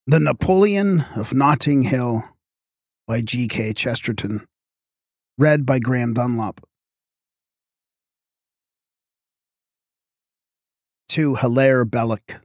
The Napoleon of Notting Hill by G.K. Chesterton. Read by Graham Dunlop. To Hilaire Belloc.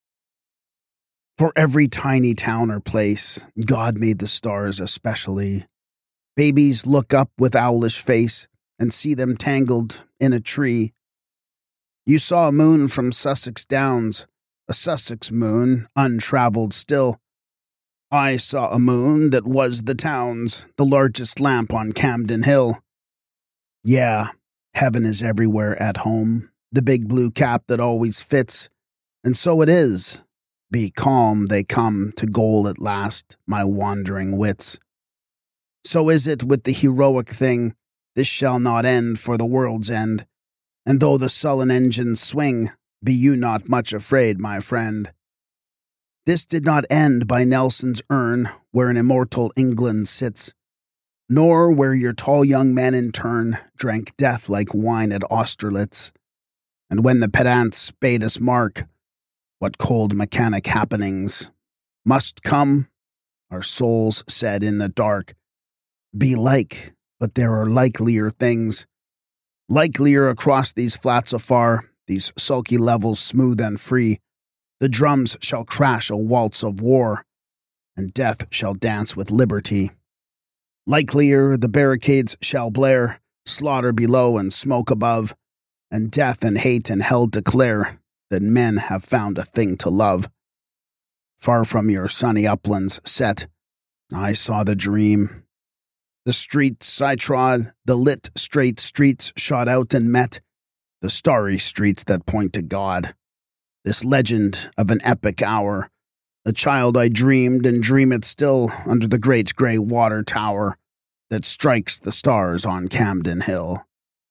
For every tiny town or place, God made the stars especially. Babies look up with owlish face and see them tangled in a tree. You saw a moon from Sussex Downs, a Sussex moon, untraveled still. I saw a moon that was the town's, the largest lamp on Camden Hill. Yeah, heaven is everywhere at home, the big blue cap that always fits, and so it is. Be calm, they come to goal at last, my wandering wits. So is it with the heroic thing, this shall not end for the world's end, and though the sullen engines swing, be you not much afraid, my friend. This did not end by Nelson's urn, where an immortal England sits, nor where your tall young men in turn drank death like wine at Austerlitz. And when the pedants bade us mark what cold mechanic happenings must come, our souls said in the dark, be like, but there are likelier things, likelier across these flats afar, these sulky levels smooth and free. The drums shall crash a waltz of war, and death shall dance with liberty. Likelier the barricades shall blare, slaughter below and smoke above, and death and hate and hell declare that men have found a thing to love. Far from your sunny uplands set, I saw the dream. The streets I trod, the lit straight streets shot out and met, the starry streets that point to God. This legend of an epic hour, the child I dreamed and dream it still under the great grey water tower that strikes the stars on Camden Hill.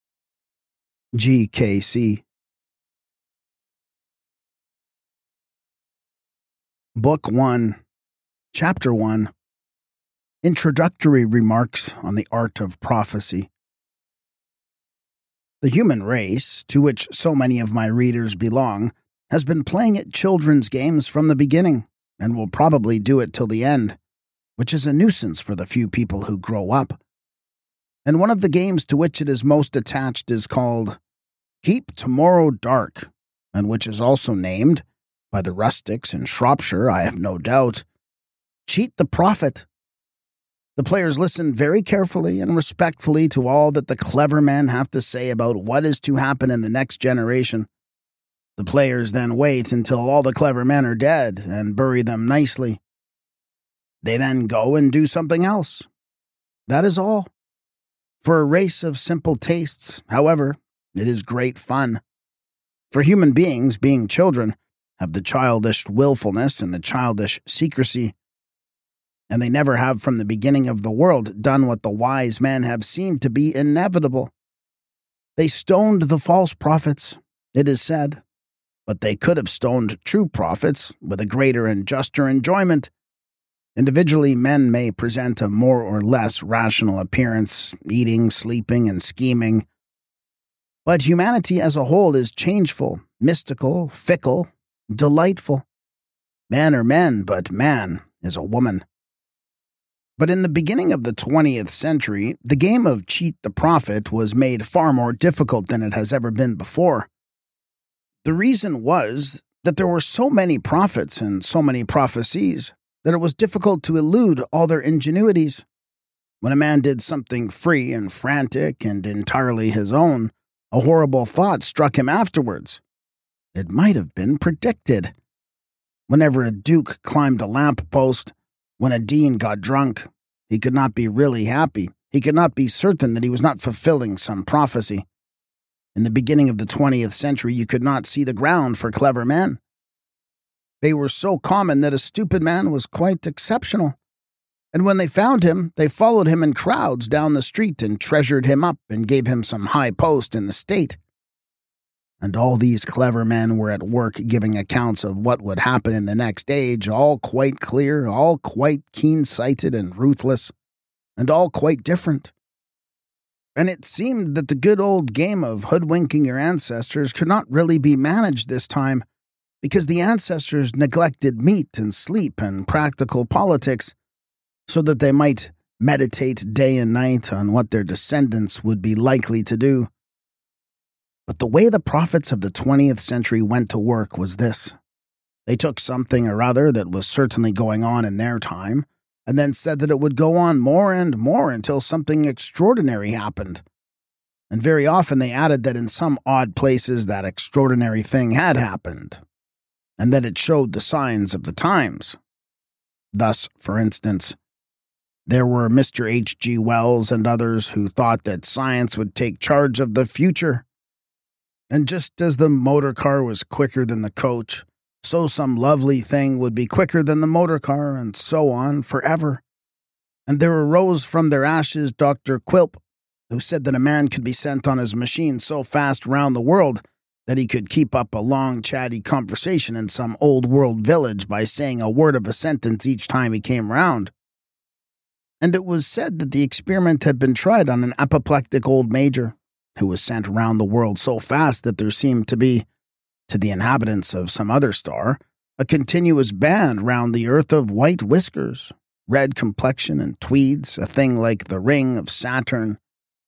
G.K.C. Book 1, Chapter 1. Introductory Remarks on the Art of Prophecy. The human race, to which so many of my readers belong, has been playing at children's games from the beginning, and will probably do it till the end, which is a nuisance for the few people who grow up. And one of the games to which it is most attached is called Keep Tomorrow Dark, and which is also named, by the rustics in Shropshire, I have no doubt, Cheat the Prophet. The players listen very carefully and respectfully to all that the clever men have to say about what is to happen in the next generation. The players then wait until all the clever men are dead and bury them nicely. They then go and do something else. That is all. For a race of simple tastes, however, it is great fun. For human beings, being children, have the childish willfulness and the childish secrecy, and they never have from the beginning of the world done what the wise men have seen to be inevitable. They stoned the false prophets, it is said, but they could have stoned true prophets with a greater and juster enjoyment. Individually, men may present a more or less rational appearance, eating, sleeping, and scheming. But humanity as a whole is changeful, mystical, fickle, delightful. Men are men, but man is a woman. But in the beginning of the 20th century, the game of Cheat the Prophet was made far more difficult than it has ever been before. The reason was that there were so many prophets and so many prophecies that it was difficult to elude all their ingenuities. When a man did something free and frantic and entirely his own, a horrible thought struck him afterwards. It might have been predicted. Whenever a duke climbed a lamp-post, when a dean got drunk, he could not be really happy. He could not be certain that he was not fulfilling some prophecy. In the beginning of the 20th century, you could not see the ground for clever men. They were so common that a stupid man was quite exceptional. And when they found him, they followed him in crowds down the street and treasured him up and gave him some high post in the state. And all these clever men were at work giving accounts of what would happen in the next age, all quite clear, all quite keen-sighted and ruthless, and all quite different. And it seemed that the good old game of hoodwinking your ancestors could not really be managed this time, because the ancestors neglected meat and sleep and practical politics so that they might meditate day and night on what their descendants would be likely to do. But the way the prophets of the 20th century went to work was this. They took something or other that was certainly going on in their time, and then said that it would go on more and more until something extraordinary happened. And very often they added that in some odd places that extraordinary thing had happened, and that it showed the signs of the times. Thus, for instance, there were Mr. H.G. Wells and others who thought that science would take charge of the future. And just as the motor car was quicker than the coach, so some lovely thing would be quicker than the motor car, and so on forever. And there arose from their ashes Dr. Quilp, who said that a man could be sent on his machine so fast round the world that he could keep up a long, chatty conversation in some old-world village by saying a word of a sentence each time he came round. And it was said that the experiment had been tried on an apoplectic old major, who was sent round the world so fast that there seemed to be, to the inhabitants of some other star, a continuous band round the earth of white whiskers, red complexion, and tweeds, a thing like the ring of Saturn.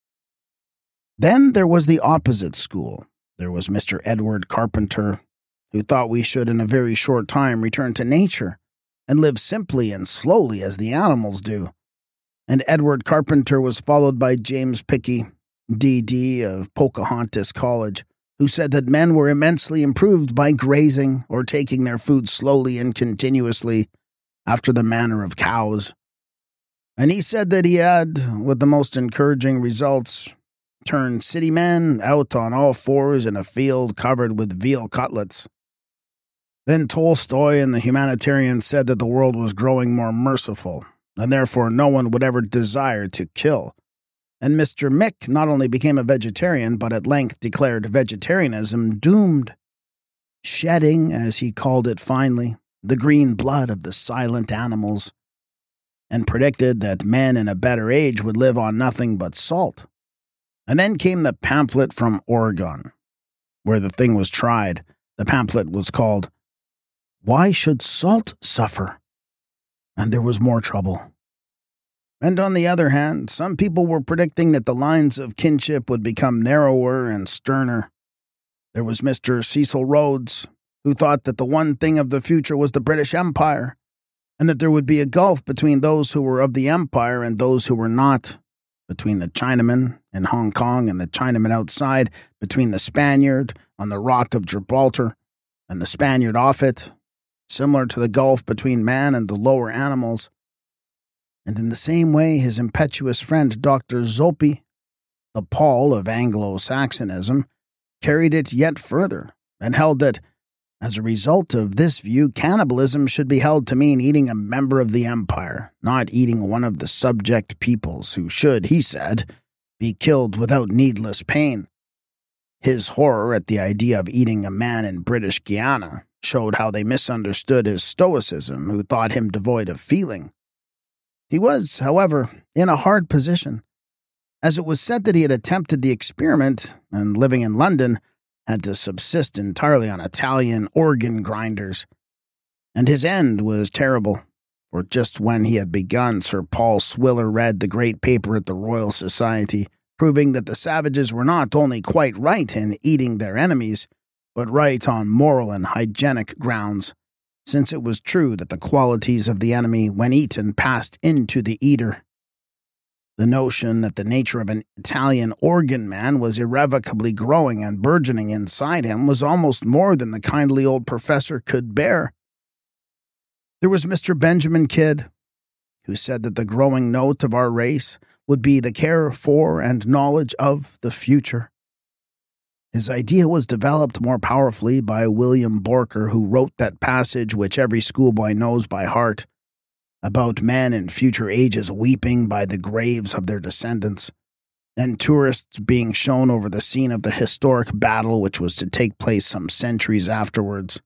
Then there was the opposite school. There was Mr. Edward Carpenter, who thought we should in a very short time return to nature and live simply and slowly as the animals do. And Edward Carpenter was followed by James Pickey, D.D. of Pocahontas College, who said that men were immensely improved by grazing or taking their food slowly and continuously after the manner of cows. And he said that he had, with the most encouraging results, turned city men out on all fours in a field covered with veal cutlets. Then Tolstoy and the humanitarians said that the world was growing more merciful, and therefore no one would ever desire to kill. And Mr. Mick not only became a vegetarian, but at length declared vegetarianism doomed, shedding, as he called it finely, the green blood of the silent animals, and predicted that men in a better age would live on nothing but salt. And then came the pamphlet from Oregon, where the thing was tried. The pamphlet was called, "Why Should Salt Suffer?" And there was more trouble. And on the other hand, some people were predicting that the lines of kinship would become narrower and sterner. There was Mr. Cecil Rhodes, who thought that the one thing of the future was the British Empire, and that there would be a gulf between those who were of the Empire and those who were not, between the Chinaman in Hong Kong and the Chinaman outside, between the Spaniard on the rock of Gibraltar and the Spaniard off it, similar to the gulf between man and the lower animals. And in the same way, his impetuous friend Dr. Zoppi, the Paul of Anglo-Saxonism, carried it yet further, and held that, as a result of this view, cannibalism should be held to mean eating a member of the empire, not eating one of the subject peoples who should, he said, be killed without needless pain. His horror at the idea of eating a man in British Guiana showed how they misunderstood his stoicism, who thought him devoid of feeling. He was, however, in a hard position, as it was said that he had attempted the experiment and, living in London, had to subsist entirely on Italian organ grinders. And his end was terrible, for just when he had begun, Sir Paul Swiller read the great paper at the Royal Society, proving that the savages were not only quite right in eating their enemies, but right on moral and hygienic grounds, since it was true that the qualities of the enemy, when eaten, passed into the eater. The notion that the nature of an Italian organ man was irrevocably growing and burgeoning inside him was almost more than the kindly old professor could bear. There was Mr. Benjamin Kidd, who said that the growing note of our race would be the care for and knowledge of the future. His idea was developed more powerfully by William Borker, who wrote that passage which every schoolboy knows by heart, about men in future ages weeping by the graves of their descendants, and tourists being shown over the scene of the historic battle which was to take place some centuries afterwards.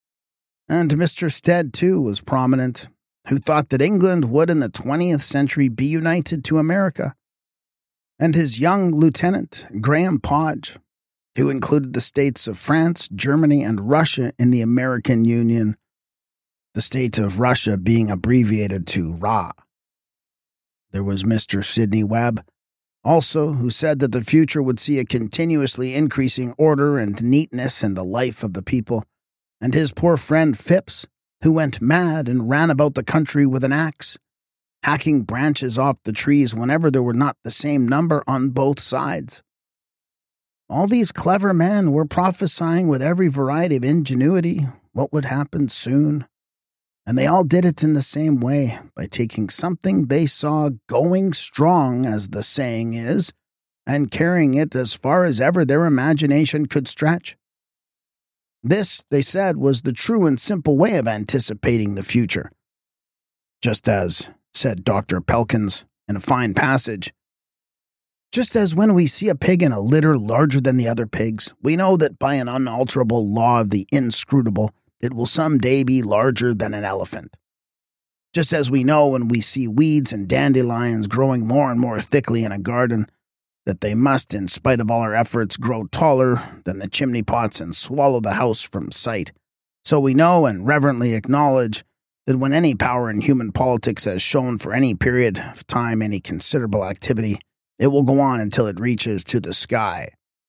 And Mr. Stead, too, was prominent, who thought that England would in the 20th century be united to America. And his young lieutenant, Graham Podge, who included the states of France, Germany, and Russia in the American Union, the state of Russia being abbreviated to Ra. There was Mr. Sidney Webb, also, who said that the future would see a continuously increasing order and neatness in the life of the people, and his poor friend Phipps, who went mad and ran about the country with an axe, hacking branches off the trees whenever there were not the same number on both sides. All these clever men were prophesying with every variety of ingenuity what would happen soon, and they all did it in the same way, by taking something they saw going strong, as the saying is, and carrying it as far as ever their imagination could stretch. This, they said, was the true and simple way of anticipating the future. Just as, said Dr. Pelkins in a fine passage, just as when we see a pig in a litter larger than the other pigs, we know that by an unalterable law of the inscrutable, it will some day be larger than an elephant. Just as we know when we see weeds and dandelions growing more and more thickly in a garden, that they must, in spite of all our efforts, grow taller than the chimney pots and swallow the house from sight, so we know and reverently acknowledge that when any power in human politics has shown for any period of time any considerable activity, it will go on until it reaches to the sky.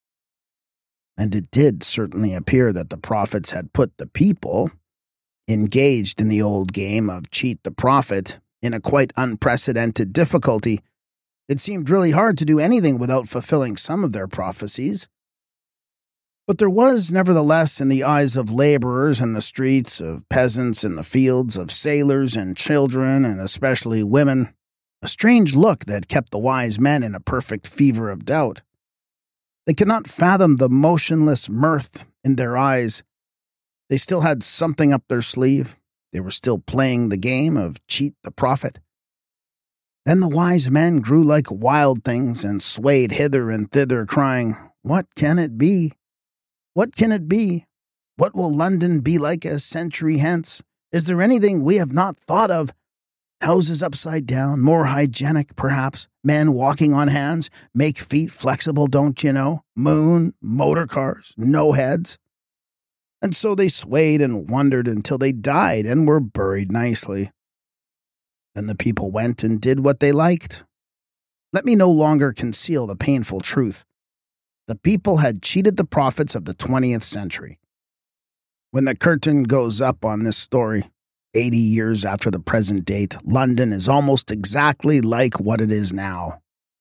And it did certainly appear that the prophets had put the people, engaged in the old game of cheat the prophet, in a quite unprecedented difficulty. It seemed really hard to do anything without fulfilling some of their prophecies. But there was, nevertheless, in the eyes of laborers in the streets, of peasants in the fields, of sailors and children, and especially women, a strange look that kept the wise men in a perfect fever of doubt. They could not fathom the motionless mirth in their eyes. They still had something up their sleeve. They were still playing the game of cheat the prophet. Then the wise men grew like wild things and swayed hither and thither, crying, "What can it be? What can it be? What will London be like a century hence? Is there anything we have not thought of? Houses upside down, more hygienic, perhaps. Men walking on hands, make feet flexible, don't you know? Moon, motor cars, no heads." And so they swayed and wondered until they died and were buried nicely. Then the people went and did what they liked. Let me no longer conceal the painful truth. The people had cheated the prophets of the 20th century. When the curtain goes up on this story, 80 years after the present date, London is almost exactly like what it is now.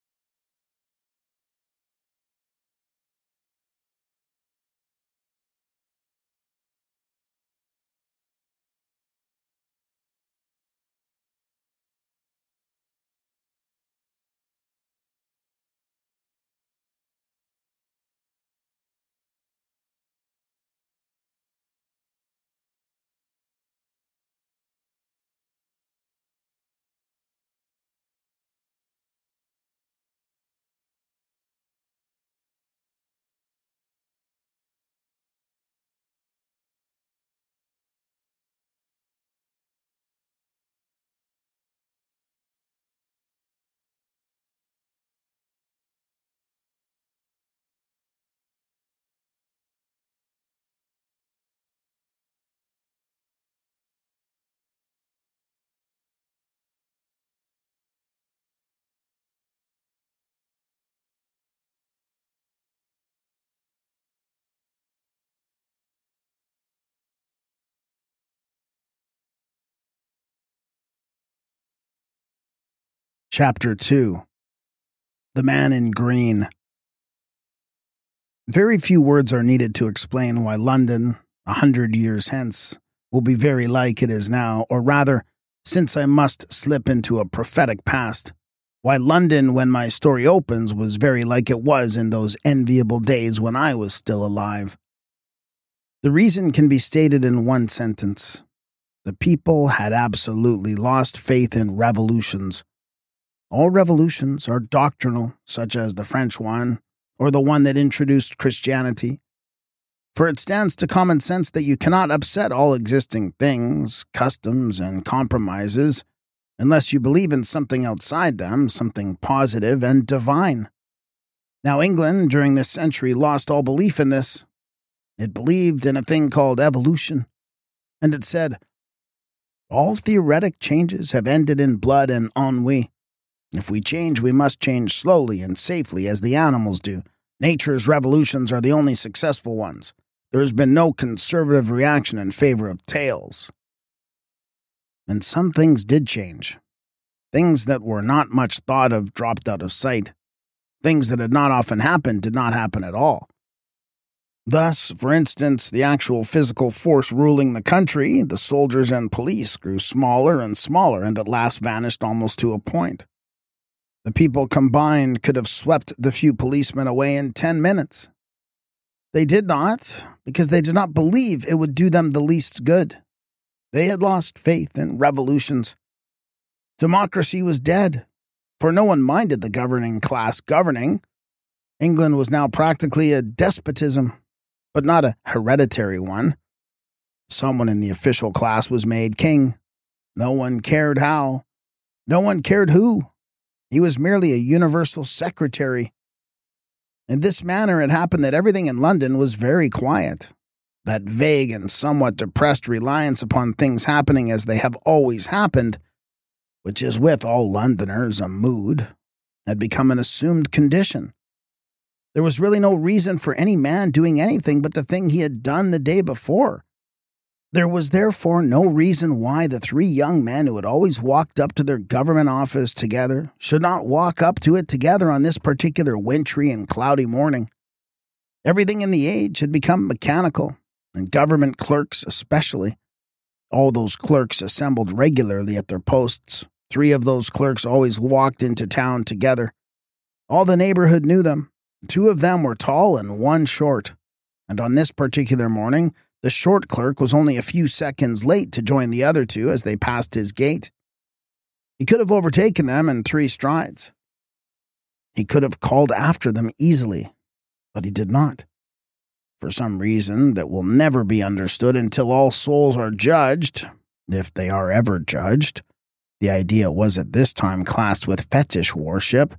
Chapter 2. The Man in Green. Very few words are needed to explain why London, 100 years hence, will be very like it is now, or rather, since I must slip into a prophetic past, why London, when my story opens, was very like it was in those enviable days when I was still alive. The reason can be stated in one sentence. The people had absolutely lost faith in revolutions. All revolutions are doctrinal, such as the French one, or the one that introduced Christianity. For it stands to common sense that you cannot upset all existing things, customs, and compromises, unless you believe in something outside them, something positive and divine. Now, England, during this century, lost all belief in this. It believed in a thing called evolution, and it said, all theoretic changes have ended in blood and ennui. If we change, we must change slowly and safely, as the animals do. Nature's revolutions are the only successful ones. There has been no conservative reaction in favor of tails. And some things did change. Things that were not much thought of dropped out of sight. Things that had not often happened did not happen at all. Thus, for instance, the actual physical force ruling the country, the soldiers and police, grew smaller and smaller and at last vanished almost to a point. The people combined could have swept the few policemen away in 10 minutes. They did not, because they did not believe it would do them the least good. They had lost faith in revolutions. Democracy was dead, for no one minded the governing class governing. England was now practically a despotism, but not a hereditary one. Someone in the official class was made king. No one cared how. No one cared who. He was merely a universal secretary. In this manner, it happened that everything in London was very quiet. That vague and somewhat depressed reliance upon things happening as they have always happened, which is with all Londoners a mood, had become an assumed condition. There was really no reason for any man doing anything but the thing he had done the day before. There was therefore no reason why the three young men who had always walked up to their government office together should not walk up to it together on this particular wintry and cloudy morning. Everything in the age had become mechanical, and government clerks especially. All those clerks assembled regularly at their posts. 3 of those clerks always walked into town together. All the neighborhood knew them. 2 of them were tall and 1 short, and on this particular morning, the short clerk was only a few seconds late to join the other 2 as they passed his gate. He could have overtaken them in 3 strides. He could have called after them easily, but he did not. For some reason that will never be understood until all souls are judged, if they are ever judged. The idea was at this time classed with fetish worship.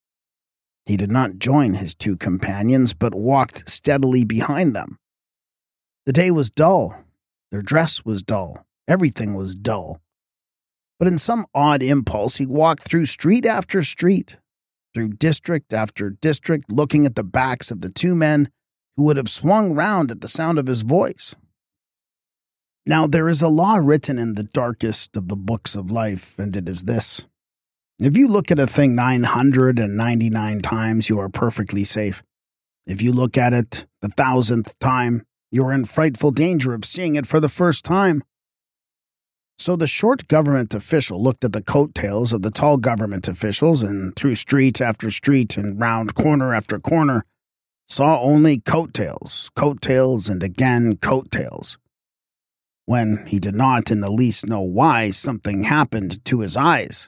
He did not join his 2 companions, but walked steadily behind them. The day was dull. Their dress was dull. Everything was dull. But in some odd impulse, he walked through street after street, through district after district, looking at the backs of the 2 men who would have swung round at the sound of his voice. Now, there is a law written in the darkest of the books of life, and it is this. If you look at a thing 999 times, you are perfectly safe. If you look at it the 1,000th time, you are in frightful danger of seeing it for the first time. So the short government official looked at the coattails of the tall government officials, and through street after street and round corner after corner, saw only coattails, coattails, and again coattails. When he did not in the least know why, something happened to his eyes.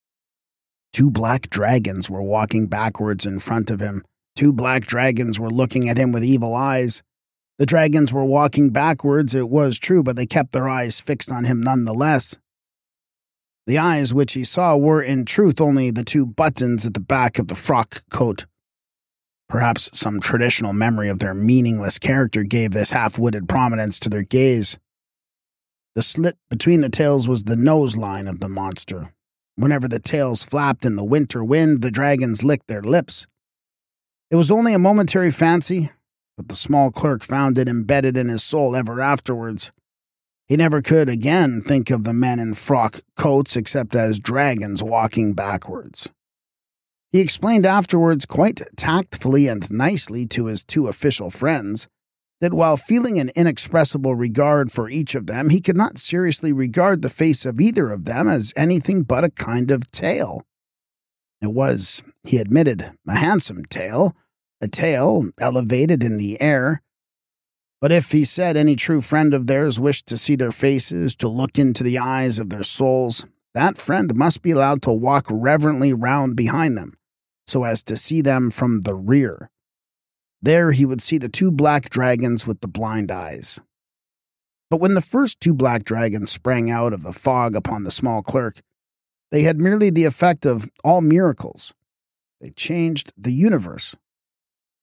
2 black dragons were walking backwards in front of him. 2 black dragons were looking at him with evil eyes. The dragons were walking backwards, it was true, but they kept their eyes fixed on him nonetheless. The eyes which he saw were, in truth, only the 2 buttons at the back of the frock coat. Perhaps some traditional memory of their meaningless character gave this half-witted prominence to their gaze. The slit between the tails was the nose line of the monster. Whenever the tails flapped in the winter wind, the dragons licked their lips. It was only a momentary fancy, but the small clerk found it embedded in his soul ever afterwards. He never could again think of the men in frock coats except as dragons walking backwards. He explained afterwards quite tactfully and nicely to his 2 official friends that while feeling an inexpressible regard for each of them, he could not seriously regard the face of either of them as anything but a kind of tail. It was, he admitted, a handsome tail, a tail elevated in the air. But if, he said, any true friend of theirs wished to see their faces, to look into the eyes of their souls, that friend must be allowed to walk reverently round behind them, so as to see them from the rear. There he would see the 2 black dragons with the blind eyes. But when the first 2 black dragons sprang out of the fog upon the small clerk, they had merely the effect of all miracles. They changed the universe.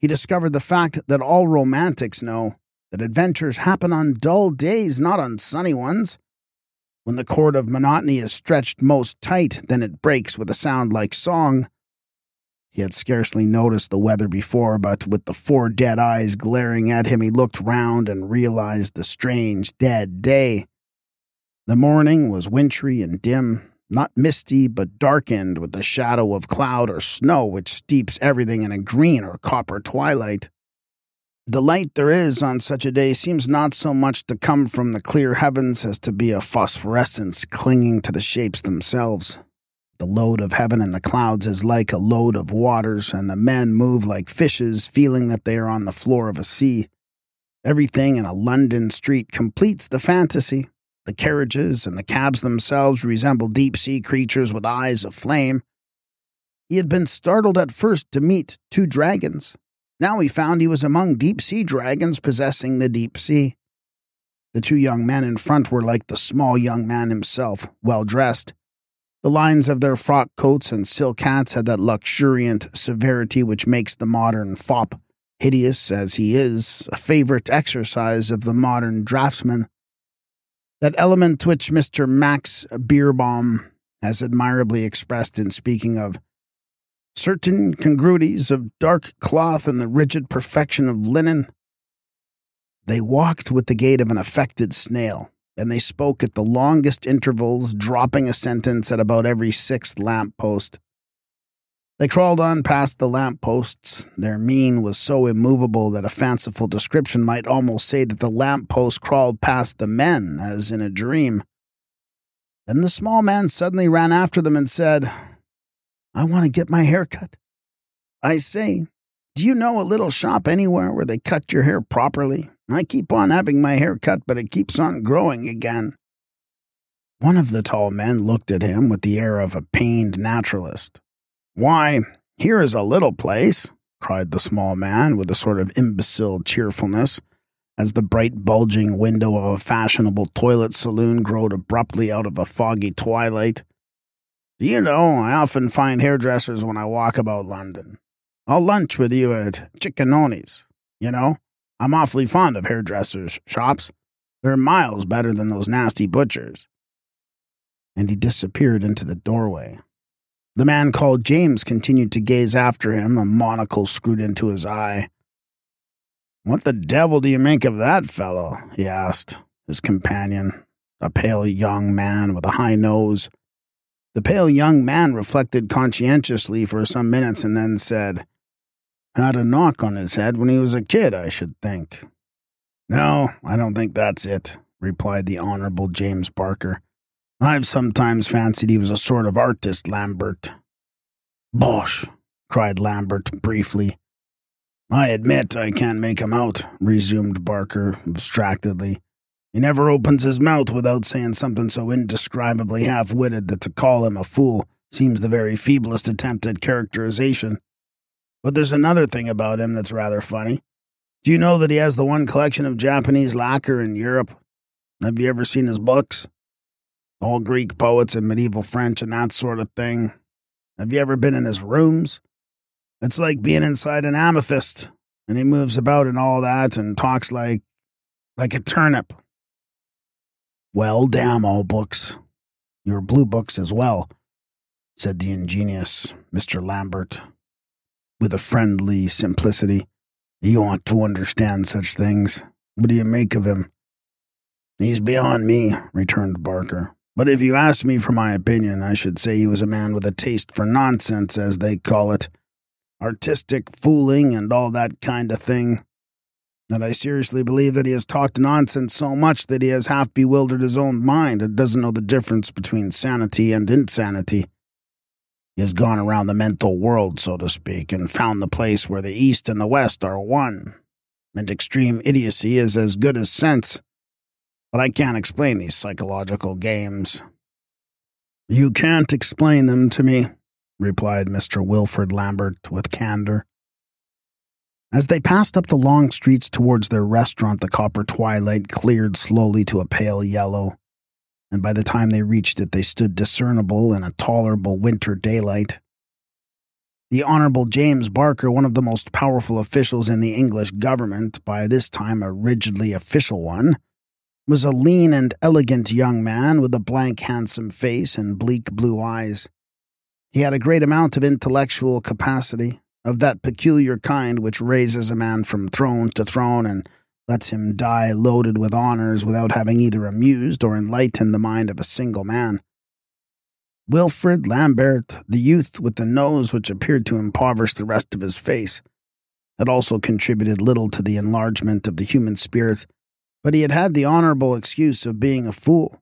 He discovered the fact that all romantics know that adventures happen on dull days, not on sunny ones. When the cord of monotony is stretched most tight, then it breaks with a sound like song. He had scarcely noticed the weather before, but with the 4 dead eyes glaring at him, he looked round and realized the strange, dead day. The morning was wintry and dim, not misty, but darkened with the shadow of cloud or snow which steeps everything in a green or copper twilight. The light there is on such a day seems not so much to come from the clear heavens as to be a phosphorescence clinging to the shapes themselves. The load of heaven and the clouds is like a load of waters, and the men move like fishes, feeling that they are on the floor of a sea. Everything in a London street completes the fantasy. The carriages and the cabs themselves resemble deep-sea creatures with eyes of flame. He had been startled at first to meet 2 dragons. Now he found he was among deep-sea dragons possessing the deep sea. The 2 young men in front were like the small young man himself, well-dressed. The lines of their frock coats and silk hats had that luxuriant severity which makes the modern fop, hideous as he is, a favorite exercise of the modern draftsman. That element which Mr. Max Beerbohm has admirably expressed in speaking of certain congruities of dark cloth and the rigid perfection of linen. They walked with the gait of an affected snail, and they spoke at the longest intervals, dropping a sentence at about every 6th lamp-post. They crawled on past the lamp-posts. Their mien was so immovable that a fanciful description might almost say that the lamp-post crawled past the men, as in a dream. Then the small man suddenly ran after them and said, "I want to get my hair cut. I say, do you know a little shop anywhere where they cut your hair properly? I keep on having my hair cut, but it keeps on growing again." One of the tall men looked at him with the air of a pained naturalist. "Why, here is a little place," cried the small man with a sort of imbecile cheerfulness, as the bright bulging window of a fashionable toilet saloon glowed abruptly out of a foggy twilight. "Do you know, I often find hairdressers when I walk about London. I'll lunch with you at Ciccononi's. You know, I'm awfully fond of hairdressers' shops. They're miles better than those nasty butchers." And he disappeared into the doorway. The man called James continued to gaze after him, a monocle screwed into his eye. "What the devil do you make of that fellow?" he asked his companion, a pale young man with a high nose. The pale young man reflected conscientiously for some minutes and then said, "Had a knock on his head when he was a kid, I should think." "No, I don't think that's it," replied the Honorable James Barker. "I've sometimes fancied he was a sort of artist, Lambert." "Bosh!" cried Lambert briefly. "I admit I can't make him out," resumed Barker abstractedly. "He never opens his mouth without saying something so indescribably half-witted that to call him a fool seems the very feeblest attempt at characterization. But there's another thing about him that's rather funny. Do you know that he has the one collection of Japanese lacquer in Europe? Have you ever seen his books? All Greek poets and medieval French and that sort of thing. Have you ever been in his rooms? It's like being inside an amethyst, and he moves about and all that and talks like a turnip." "Well, damn all books. Your blue books as well," said the ingenious Mr. Lambert, with a friendly simplicity. "You ought to understand such things. What do you make of him?" "He's beyond me," returned Barker. "But if you asked me for my opinion, I should say he was a man with a taste for nonsense, as they call it. Artistic fooling and all that kind of thing. And I seriously believe that he has talked nonsense so much that he has half bewildered his own mind and doesn't know the difference between sanity and insanity. He has gone around the mental world, so to speak, and found the place where the East and the West are one. And extreme idiocy is as good as sense. But I can't explain these psychological games." "You can't explain them to me," replied Mr. Wilfrid Lambert with candor. As they passed up the long streets towards their restaurant, the copper twilight cleared slowly to a pale yellow, and by the time they reached it, they stood discernible in a tolerable winter daylight. The Honorable James Barker, one of the most powerful officials in the English government, by this time a rigidly official one, was a lean and elegant young man with a blank, handsome face and bleak blue eyes. He had a great amount of intellectual capacity, of that peculiar kind which raises a man from throne to throne and lets him die loaded with honors without having either amused or enlightened the mind of a single man. Wilfrid Lambert, the youth with the nose which appeared to impoverish the rest of his face, had also contributed little to the enlargement of the human spirit, but he had had the honorable excuse of being a fool.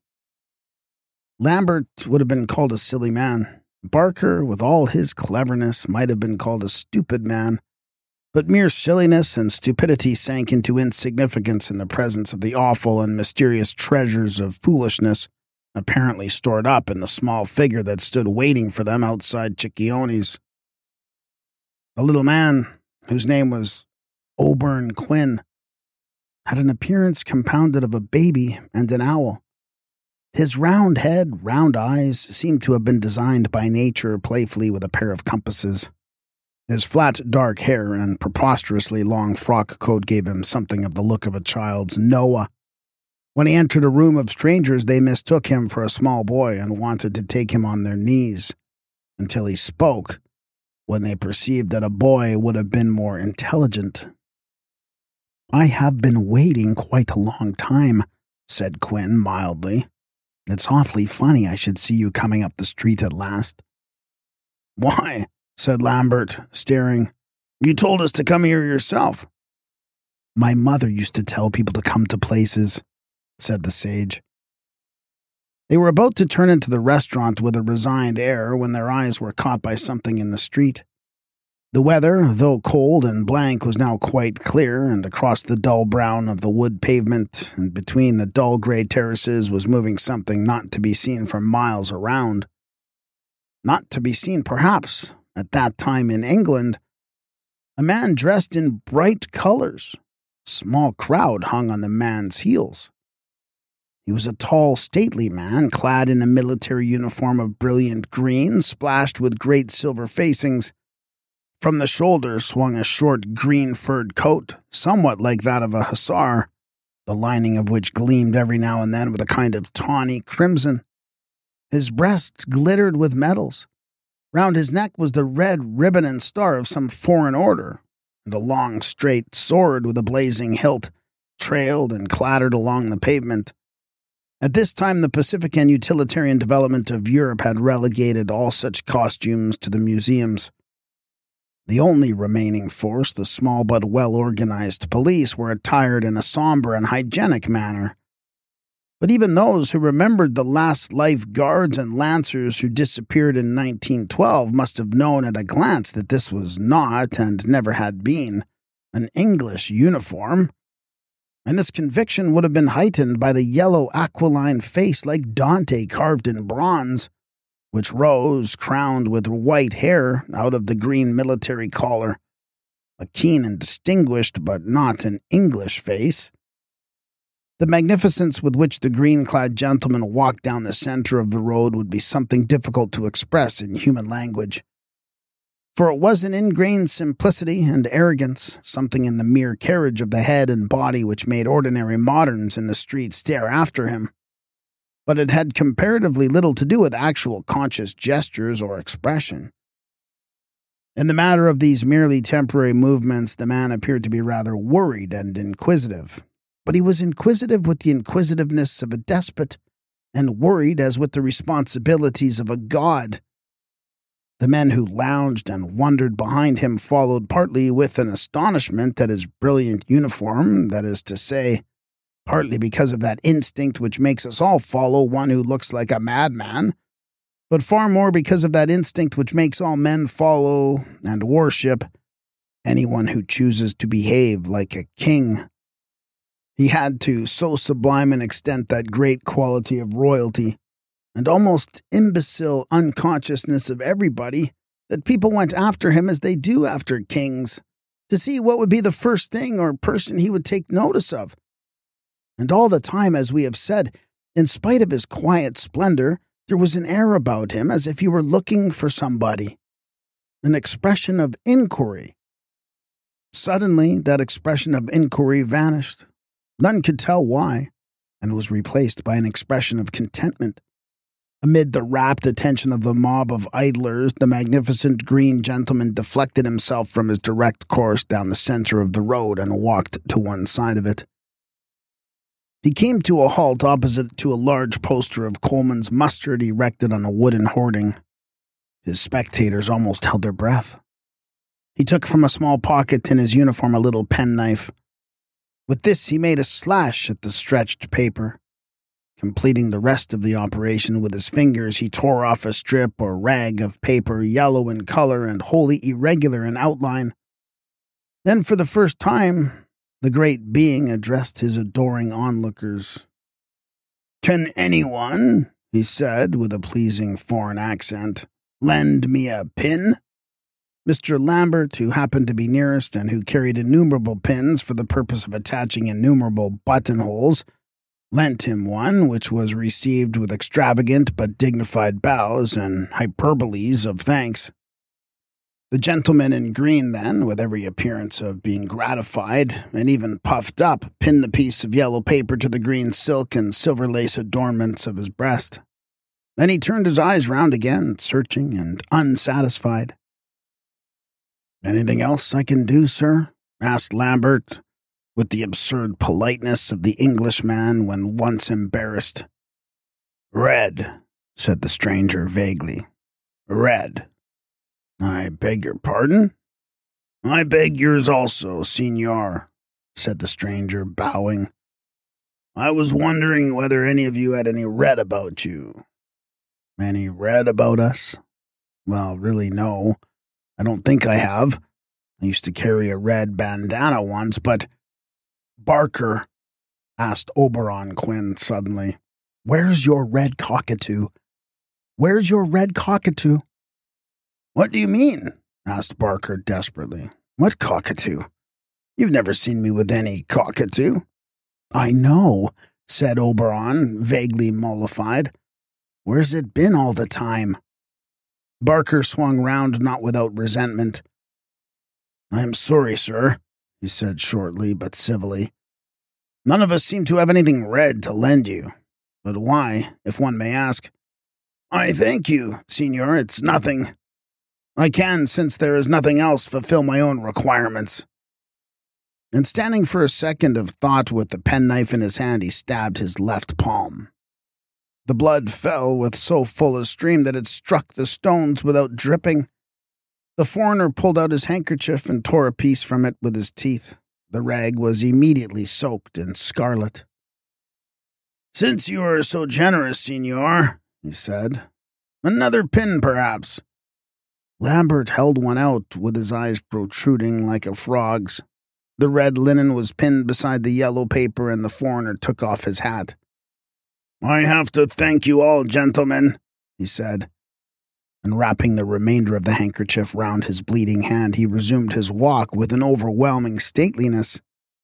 Lambert would have been called a silly man. Barker, with all his cleverness, might have been called a stupid man, but mere silliness and stupidity sank into insignificance in the presence of the awful and mysterious treasures of foolishness apparently stored up in the small figure that stood waiting for them outside Chickione's. The little man, whose name was Oberon Quinn, had an appearance compounded of a baby and an owl. His round head, round eyes, seemed to have been designed by nature playfully with a pair of compasses. His flat, dark hair and preposterously long frock coat gave him something of the look of a child's Noah. When he entered a room of strangers, they mistook him for a small boy and wanted to take him on their knees, until he spoke, when they perceived that a boy would have been more intelligent. "I have been waiting quite a long time," said Quinn mildly. "It's awfully funny I should see you coming up the street at last." "Why?" said Lambert, staring. "You told us to come here yourself." "My mother used to tell people to come to places," said the sage. They were about to turn into the restaurant with a resigned air when their eyes were caught by something in the street. The weather, though cold and blank, was now quite clear, and across the dull brown of the wood pavement and between the dull grey terraces was moving something not to be seen for miles around. Not to be seen, perhaps, at that time in England. A man dressed in bright colours. A small crowd hung on the man's heels. He was a tall, stately man, clad in a military uniform of brilliant green, splashed with great silver facings. From the shoulder swung a short green-furred coat, somewhat like that of a hussar, the lining of which gleamed every now and then with a kind of tawny crimson. His breast glittered with medals. Round his neck was the red ribbon and star of some foreign order, and a long, straight sword with a blazing hilt trailed and clattered along the pavement. At this time, the pacific and utilitarian development of Europe had relegated all such costumes to the museums. The only remaining force, the small but well-organized police, were attired in a somber and hygienic manner. But even those who remembered the last life guards and lancers who disappeared in 1912 must have known at a glance that this was not, and never had been, an English uniform. And this conviction would have been heightened by the yellow aquiline face like Dante carved in bronze, which rose, crowned with white hair, out of the green military collar. A keen and distinguished, but not an English face. The magnificence with which the green-clad gentleman walked down the center of the road would be something difficult to express in human language. For it was an ingrained simplicity and arrogance, something in the mere carriage of the head and body which made ordinary moderns in the street stare after him. But it had comparatively little to do with actual conscious gestures or expression. In the matter of these merely temporary movements, the man appeared to be rather worried and inquisitive. But he was inquisitive with the inquisitiveness of a despot, and worried as with the responsibilities of a god. The men who lounged and wondered behind him followed partly with an astonishment at his brilliant uniform, that is to say, partly because of that instinct which makes us all follow one who looks like a madman, but far more because of that instinct which makes all men follow and worship anyone who chooses to behave like a king. He had to so sublime an extent that great quality of royalty and almost imbecile unconsciousness of everybody that people went after him as they do after kings, to see what would be the first thing or person he would take notice of. And all the time, as we have said, in spite of his quiet splendor, there was an air about him as if he were looking for somebody. an expression of inquiry. Suddenly, that expression of inquiry vanished. None could tell why, and was replaced by an expression of contentment. Amid the rapt attention of the mob of idlers, the magnificent green gentleman deflected himself from his direct course down the center of the road and walked to one side of it. He came to a halt opposite to a large poster of Coleman's Mustard erected on a wooden hoarding. His spectators almost held their breath. He took from a small pocket in his uniform a little penknife. With this he made a slash at the stretched paper. Completing the rest of the operation with his fingers, he tore off a strip or rag of paper, yellow in color and wholly irregular in outline. Then, for the first time, the great being addressed his adoring onlookers. "Can anyone," he said with a pleasing foreign accent, "lend me a pin?" Mr. Lambert, who happened to be nearest and who carried innumerable pins for the purpose of attaching innumerable buttonholes, lent him one, which was received with extravagant but dignified bows and hyperboles of thanks. The gentleman in green then, with every appearance of being gratified, and even puffed up, pinned the piece of yellow paper to the green silk and silver lace adornments of his breast. Then he turned his eyes round again, searching and unsatisfied. "Anything else I can do, sir?" asked Lambert, with the absurd politeness of the Englishman when once embarrassed. "Read," said the stranger vaguely. "Read." "I beg your pardon?" "I beg yours also, Signor," said the stranger, bowing. "I was wondering whether any of you had any read about you." "Any read about us? Well, really, no. I don't think I have. I used to carry a red bandana once, but—" "Barker," asked Oberon Quinn suddenly, "where's your red cockatoo? Where's your red cockatoo?" "What do you mean?" asked Barker desperately. "What cockatoo? You've never seen me with any cockatoo." "I know," said Oberon, vaguely mollified. "Where's it been all the time?" Barker swung round, not without resentment. "I am sorry, sir," he said shortly but civilly. "None of us seem to have anything red to lend you. But why, if one may ask?" "I thank you, Signor, it's nothing. I can, since there is nothing else, fulfill my own requirements." And standing for a second of thought with the penknife in his hand, he stabbed his left palm. The blood fell with so full a stream that it struck the stones without dripping. The foreigner pulled out his handkerchief and tore a piece from it with his teeth. The rag was immediately soaked in scarlet. "Since you are so generous, Signor," he said, "another pin, perhaps." Lambert held one out, with his eyes protruding like a frog's. The red linen was pinned beside the yellow paper, and the foreigner took off his hat. "I have to thank you all, gentlemen," he said. And wrapping the remainder of the handkerchief round his bleeding hand, he resumed his walk with an overwhelming stateliness.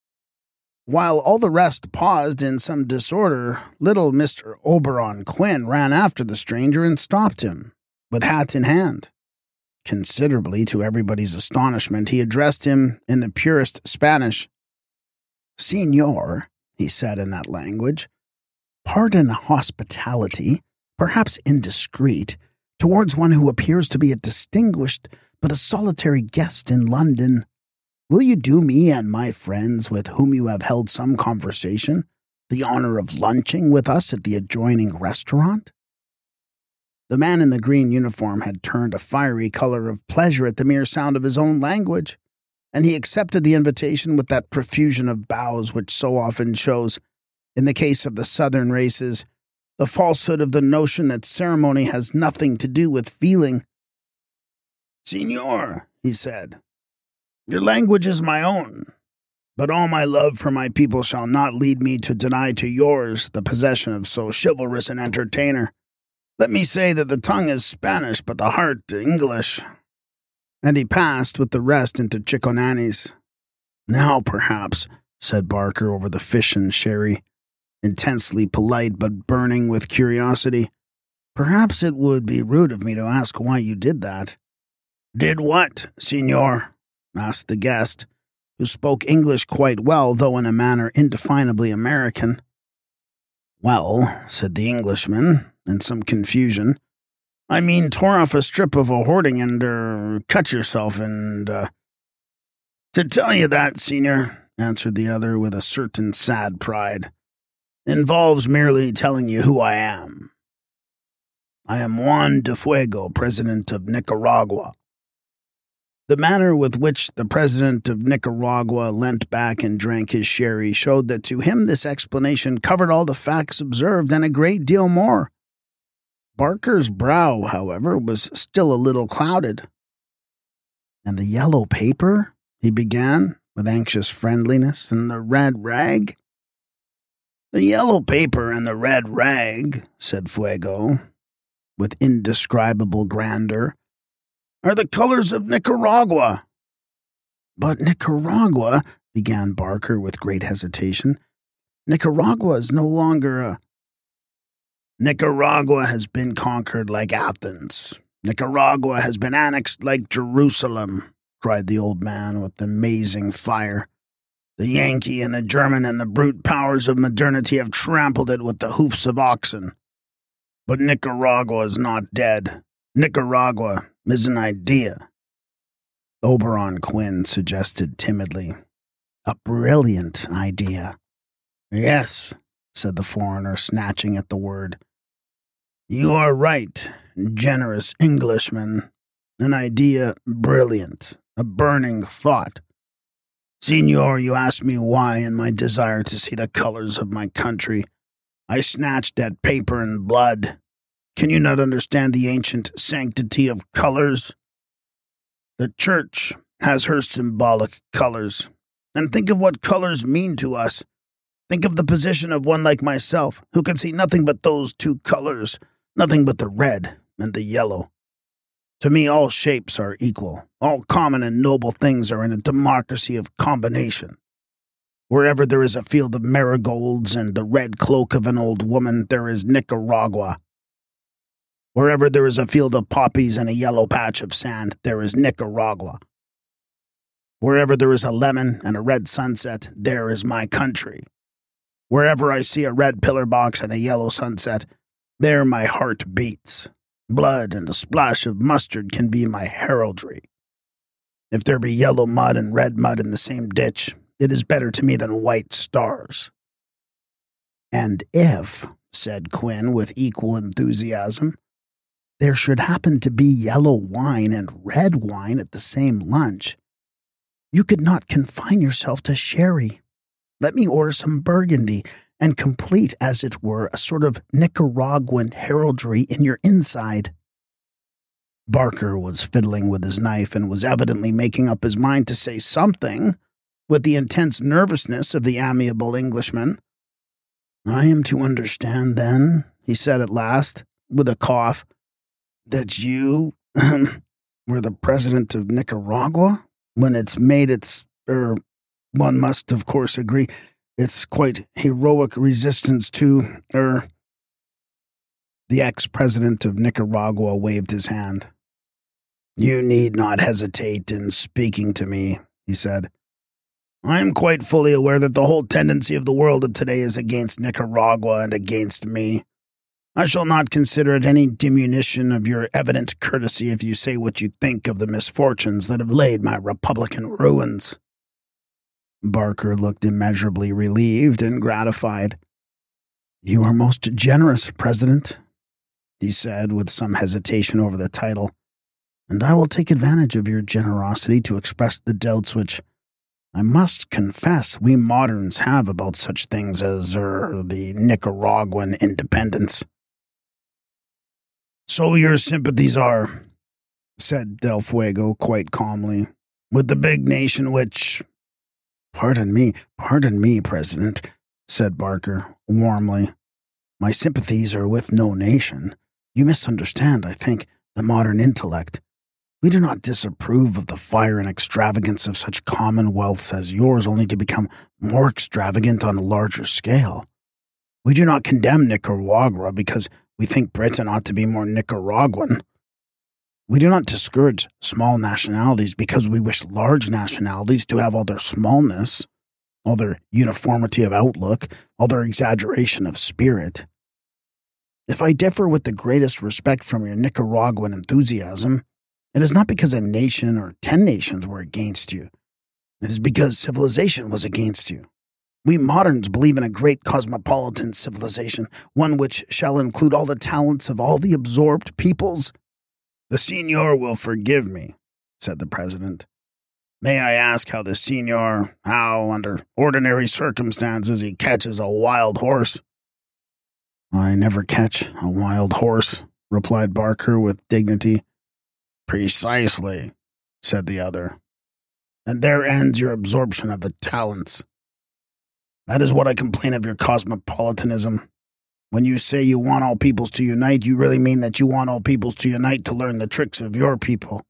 While all the rest paused in some disorder, little Mr. Oberon Quinn ran after the stranger and stopped him, with hat in hand. Considerably to everybody's astonishment, he addressed him in the purest Spanish. "Signor," he said in that language, "pardon hospitality, perhaps indiscreet, towards one who appears to be a distinguished but a solitary guest in London. Will you do me and my friends, with whom you have held some conversation, the honor of lunching with us at the adjoining restaurant?" The man in the green uniform had turned a fiery color of pleasure at the mere sound of his own language, and he accepted the invitation with that profusion of bows which so often shows, in the case of the southern races, the falsehood of the notion that ceremony has nothing to do with feeling. "Signor," he said, "your language is my own, but all my love for my people shall not lead me to deny to yours the possession of so chivalrous an entertainer. Let me say that the tongue is Spanish, but the heart English." And he passed with the rest into Chiconani's. "Now, perhaps," said Barker over the fish and sherry, intensely polite but burning with curiosity, "perhaps it would be rude of me to ask why you did that." Did what, senor? Asked the guest, who spoke English quite well, though in a manner indefinably American. Well, said the Englishman, in some confusion, I mean tore off a strip of a hoarding and, cut yourself and, To tell you that, senor, answered the other with a certain sad pride, involves merely telling you who I am. I am Juan de Fuego, President of Nicaragua. The manner with which the President of Nicaragua leant back and drank his sherry showed that to him this explanation covered all the facts observed and a great deal more. Barker's brow, however, was still a little clouded. And the yellow paper? He began, with anxious friendliness, and the red rag? The yellow paper and the red rag, said Fuego, with indescribable grandeur, are the colors of Nicaragua. But Nicaragua, began Barker with great hesitation, Nicaragua is no longer a... Nicaragua has been conquered like Athens. Nicaragua has been annexed like Jerusalem, cried the old man with amazing fire. The Yankee and the German and the brute powers of modernity have trampled it with the hoofs of oxen. But Nicaragua is not dead. Nicaragua is an idea. Oberon Quinn suggested timidly. A brilliant idea. Yes, said the foreigner, snatching at the word. You are right, generous Englishman. An idea brilliant, a burning thought. Signor, you asked me why, in my desire to see the colors of my country, I snatched at paper and blood. Can you not understand the ancient sanctity of colors? The Church has her symbolic colors. And think of what colors mean to us. Think of the position of one like myself, who can see nothing but those two colors, nothing but the red and the yellow. To me, all shapes are equal. All common and noble things are in a democracy of combination. Wherever there is a field of marigolds and the red cloak of an old woman, there is Nicaragua. Wherever there is a field of poppies and a yellow patch of sand, there is Nicaragua. Wherever there is a lemon and a red sunset, there is my country. Wherever I see a red pillar box and a yellow sunset, there my heart beats. Blood and a splash of mustard can be my heraldry. If there be yellow mud and red mud in the same ditch, it is better to me than white stars. And if, said Quinn with equal enthusiasm, there should happen to be yellow wine and red wine at the same lunch, you could not confine yourself to sherry. Let me order some Burgundy and complete, as it were, a sort of Nicaraguan heraldry in your inside. Barker was fiddling with his knife and was evidently making up his mind to say something with the intense nervousness of the amiable Englishman. I am to understand, then, he said at last, with a cough, that you were the president of Nicaragua when it's made its, one must, of course, agree, it's quite heroic resistance to, The ex-president of Nicaragua waved his hand. You need not hesitate in speaking to me, he said. I am quite fully aware that the whole tendency of the world of today is against Nicaragua and against me. I shall not consider it any diminution of your evident courtesy if you say what you think of the misfortunes that have laid my Republican ruins. Barker looked immeasurably relieved and gratified. You are most generous, President, he said with some hesitation over the title, and I will take advantage of your generosity to express the doubts which I must confess we moderns have about such things as, the Nicaraguan independence. So your sympathies are, said Del Fuego quite calmly, with the big nation which... Pardon me, President, said Barker warmly. My sympathies are with no nation. You misunderstand, I think, the modern intellect. We do not disapprove of the fire and extravagance of such commonwealths as yours, only to become more extravagant on a larger scale. We do not condemn Nicaragua because we think Britain ought to be more Nicaraguan. We do not discourage small nationalities because we wish large nationalities to have all their smallness, all their uniformity of outlook, all their exaggeration of spirit. If I differ with the greatest respect from your Nicaraguan enthusiasm, it is not because a nation or 10 nations were against you. It is because civilization was against you. We moderns believe in a great cosmopolitan civilization, one which shall include all the talents of all the absorbed peoples. The Signor will forgive me, said the president. May I ask how the Signor, under ordinary circumstances, he catches a wild horse? I never catch a wild horse, replied Barker with dignity. Precisely, said the other. And there ends your absorption of the talents. That is what I complain of your cosmopolitanism. When you say you want all peoples to unite, you really mean that you want all peoples to unite to learn the tricks of your people.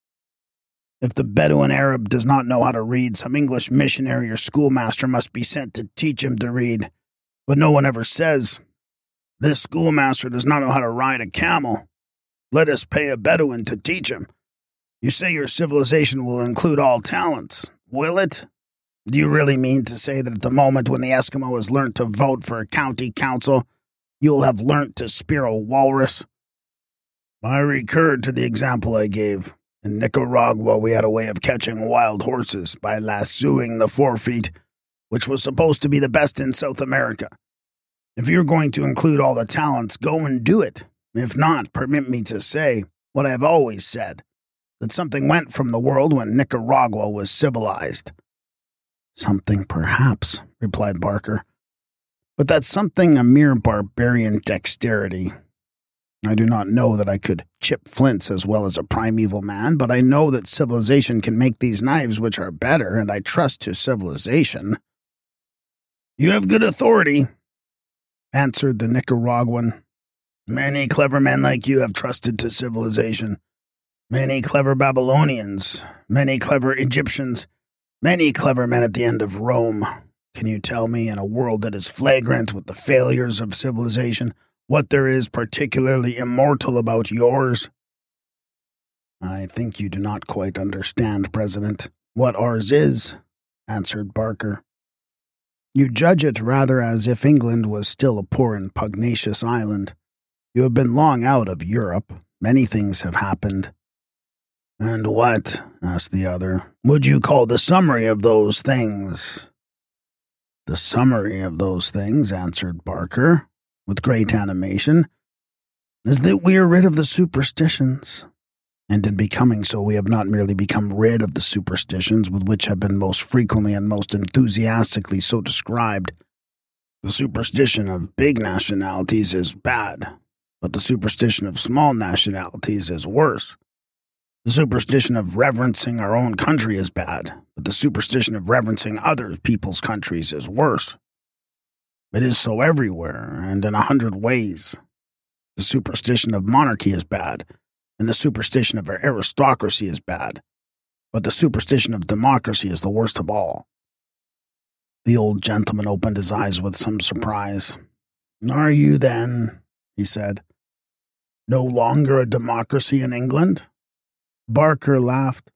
If the Bedouin Arab does not know how to read, some English missionary or schoolmaster must be sent to teach him to read. But no one ever says, this schoolmaster does not know how to ride a camel. Let us pay a Bedouin to teach him. You say your civilization will include all talents. Will it? Do you really mean to say that at the moment when the Eskimo has learnt to vote for a county council, you will have learnt to spear a walrus? I recurred to the example I gave. In Nicaragua, we had a way of catching wild horses by lassoing the forefeet, which was supposed to be the best in South America. If you're going to include all the talents, go and do it. If not, permit me to say what I have always said, that something went from the world when Nicaragua was civilized. Something, perhaps, replied Barker. But that's something a mere barbarian dexterity. I do not know that I could chip flints as well as a primeval man, but I know that civilization can make these knives which are better, and I trust to civilization. You have good authority, answered the Nicaraguan. Many clever men like you have trusted to civilization. Many clever Babylonians, many clever Egyptians, many clever men at the end of Rome. Can you tell me, in a world that is flagrant with the failures of civilization, what there is particularly immortal about yours? I think you do not quite understand, President, what ours is, answered Barker. You judge it rather as if England was still a poor and pugnacious island. You have been long out of Europe. Many things have happened. And what, asked the other, would you call the summary of those things? The summary of those things, answered Barker, with great animation, is that we are rid of the superstitions. And in becoming so, we have not merely become rid of the superstitions with which have been most frequently and most enthusiastically so described. The superstition of big nationalities is bad, but the superstition of small nationalities is worse. The superstition of reverencing our own country is bad, but the superstition of reverencing other people's countries is worse. It is so everywhere, and in 100 ways. The superstition of monarchy is bad, and the superstition of aristocracy is bad, but the superstition of democracy is the worst of all. The old gentleman opened his eyes with some surprise. Are you, then, he said, no longer a democracy in England? Barker laughed.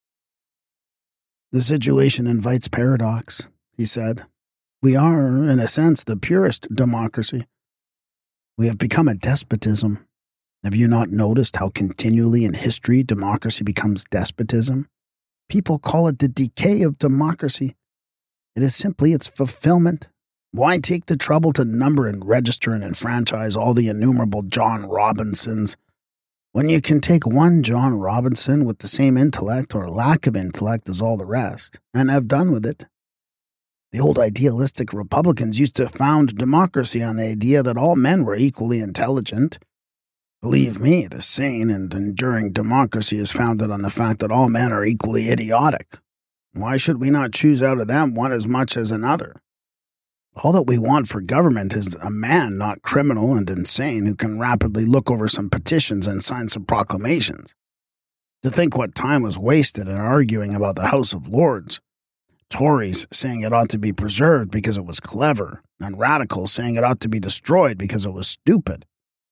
The situation invites paradox, he said. We are, in a sense, the purest democracy. We have become a despotism. Have you not noticed how continually in history democracy becomes despotism? People call it the decay of democracy. It is simply its fulfillment. Why take the trouble to number and register and enfranchise all the innumerable John Robinsons, when you can take one John Robinson with the same intellect or lack of intellect as all the rest, and have done with it? The old idealistic Republicans used to found democracy on the idea that all men were equally intelligent. Believe me, the sane and enduring democracy is founded on the fact that all men are equally idiotic. Why should we not choose out of them one as much as another? All that we want for government is a man not criminal and insane who can rapidly look over some petitions and sign some proclamations. To think what time was wasted in arguing about the House of Lords. Tories saying it ought to be preserved because it was clever, and radicals saying it ought to be destroyed because it was stupid.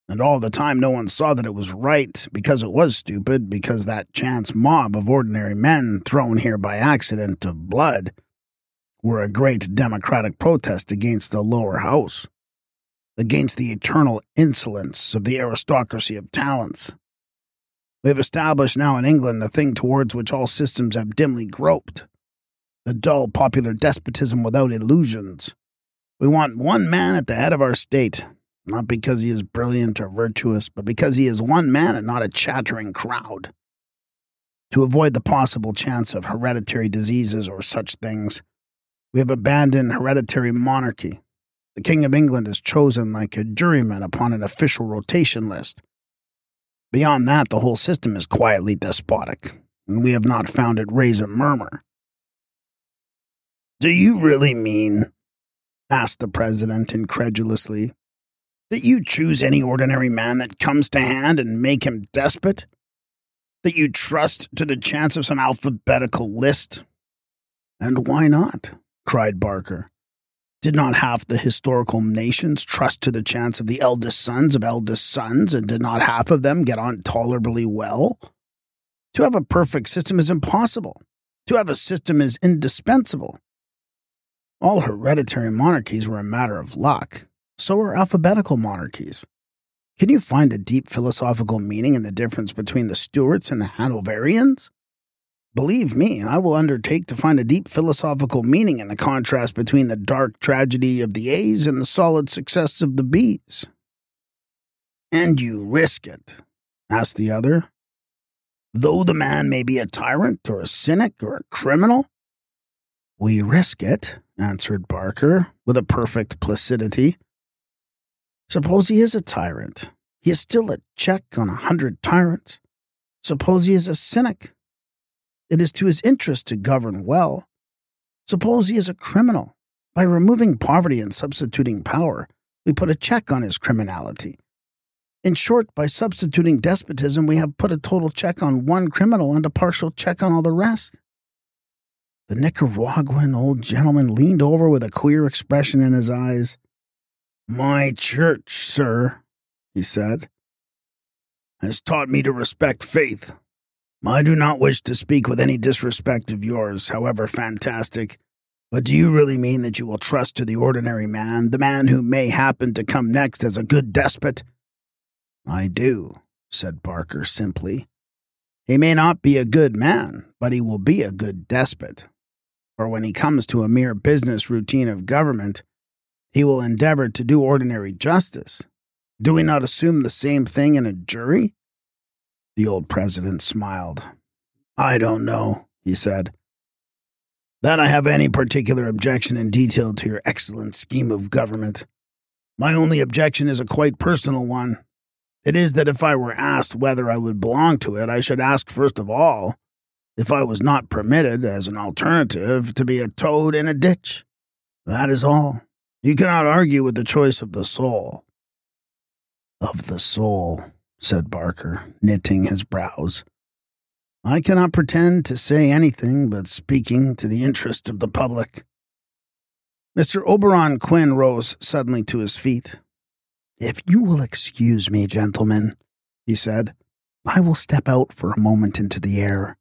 And all the time no one saw that it was right, because it was stupid, because that chance mob of ordinary men thrown here by accident of blood were a great democratic protest against the lower house, against the eternal insolence of the aristocracy of talents. We have established now in England the thing towards which all systems have dimly groped, the dull popular despotism without illusions. We want one man at the head of our state, not because he is brilliant or virtuous, but because he is one man and not a chattering crowd. To avoid the possible chance of hereditary diseases or such things, we have abandoned hereditary monarchy. The King of England is chosen like a juryman upon an official rotation list. Beyond that, the whole system is quietly despotic, and we have not found it raise a murmur. "Do you really mean," asked the president incredulously, "that you choose any ordinary man that comes to hand and make him despot? That you trust to the chance of some alphabetical list?" "And why not?" cried Barker. "Did not half the historical nations trust to the chance of the eldest sons of eldest sons, and did not half of them get on tolerably well? To have a perfect system is impossible. To have a system is indispensable. All hereditary monarchies were a matter of luck. So are alphabetical monarchies. Can you find a deep philosophical meaning in the difference between the Stuarts and the Hanoverians? Believe me, I will undertake to find a deep philosophical meaning in the contrast between the dark tragedy of the A's and the solid success of the B's." "And you risk it?" asked the other. "Though the man may be a tyrant or a cynic or a criminal?" "We risk it," answered Barker, with a perfect placidity. "Suppose he is a tyrant. He is still a check on 100 tyrants. Suppose he is a cynic. It is to his interest to govern well. Suppose he is a criminal. By removing poverty and substituting power, we put a check on his criminality. In short, by substituting despotism, we have put a total check on one criminal and a partial check on all the rest." The Nicaraguan old gentleman leaned over with a queer expression in his eyes. "My church, sir," he said, "has taught me to respect faith. I do not wish to speak with any disrespect of yours, however fantastic, but do you really mean that you will trust to the ordinary man, the man who may happen to come next as a good despot?" "I do," said Barker simply. "He may not be a good man, but he will be a good despot. For when he comes to a mere business routine of government, he will endeavor to do ordinary justice. Do we not assume the same thing in a jury?" The old president smiled. "I don't know," he said, "that I have any particular objection in detail to your excellent scheme of government. My only objection is a quite personal one. It is that if I were asked whether I would belong to it, I should ask first of all if I was not permitted, as an alternative, to be a toad in a ditch. That is all. You cannot argue with the choice of the soul." "Of the soul," said Barker, knitting his brows. "I cannot pretend to say anything but speaking to the interest of the public." Mr. Oberon Quinn rose suddenly to his feet. "If you will excuse me, gentlemen," he said, "I will step out for a moment into the air."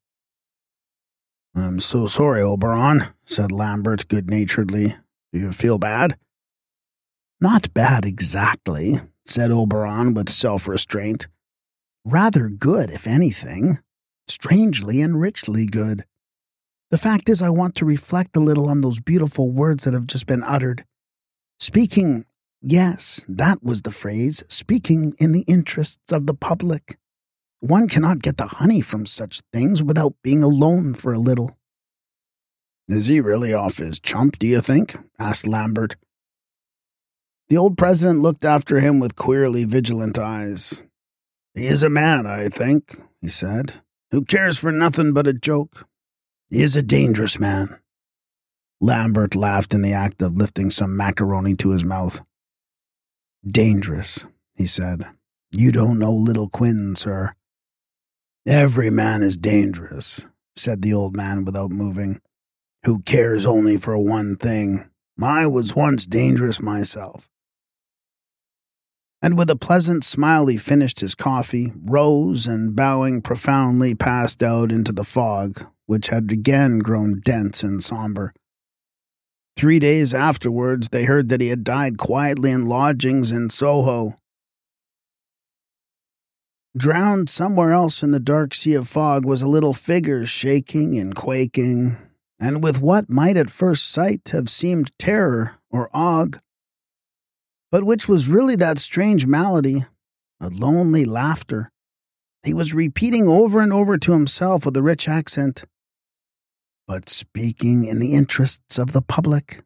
"I'm so sorry, Oberon," said Lambert good-naturedly. "Do you feel bad?" "Not bad exactly," said Oberon with self-restraint. "Rather good, if anything. Strangely and richly good. The fact is, I want to reflect a little on those beautiful words that have just been uttered. Speaking, yes, that was the phrase, speaking in the interests of the public. One cannot get the honey from such things without being alone for a little." "Is he really off his chump, do you think?" asked Lambert. The old president looked after him with queerly vigilant eyes. "He is a man, I think," he said, "who cares for nothing but a joke. He is a dangerous man." Lambert laughed in the act of lifting some macaroni to his mouth. "Dangerous," he said. "You don't know little Quinn, sir." "Every man is dangerous," said the old man without moving, "who cares only for one thing. I was once dangerous myself." And with a pleasant smile he finished his coffee, rose, and bowing profoundly passed out into the fog, which had again grown dense and somber. 3 days afterwards they heard that he had died quietly in lodgings in Soho. Drowned somewhere else in the dark sea of fog was a little figure shaking and quaking, and with what might at first sight have seemed terror or ague, but which was really that strange malady, a lonely laughter. He was repeating over and over to himself with a rich accent, "But speaking in the interests of the public."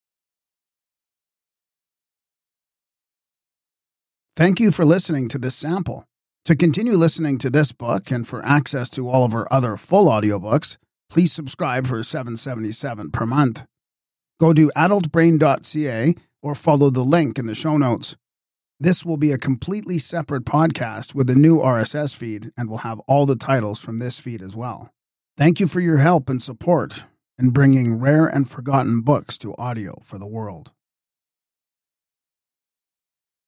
Thank you for listening to this sample. To continue listening to this book and for access to all of our other full audiobooks, please subscribe for $7.77 per month. Go to adultbrain.ca or follow the link in the show notes. This will be a completely separate podcast with a new RSS feed and will have all the titles from this feed as well. Thank you for your help and support in bringing rare and forgotten books to audio for the world.